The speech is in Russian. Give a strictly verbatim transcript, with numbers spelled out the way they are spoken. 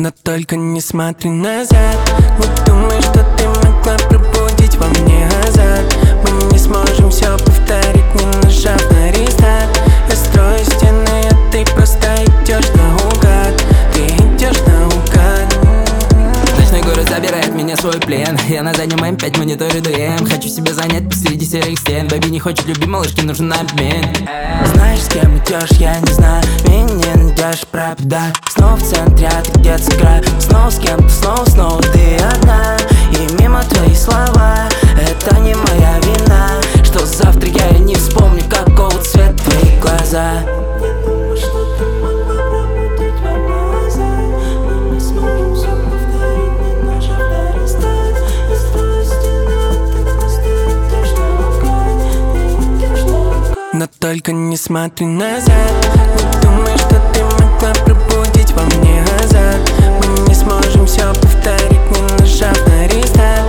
Но только не смотри назад. Не думай, что ты могла пробудить во мне азарт. Мы не сможем все повторить, не нажав на рестарт. Я строю стены, а ты просто идешь наугад. Ты идешь наугад. Ночной город забирает меня в свой плен. Я на заднем эм пять мониторю ДМ. Хочу себя занять посреди серых стен. Бэби не хочет любви, малышке нужен обмен. Знаешь, с кем идешь, я не знаю. Меня не найдешь, правда. Снова в центре, а ты где-то с краю. Снова с кем-то, снова, снова ты одна. И мимо твои слова, это не моя вина, что завтра я и не вспомню, какого цвета твои глаза. Но только не смотри назад. Не думай, что ты могла пробудить во мне азарт. Мы не сможем все повторить, не нажав на рестарт.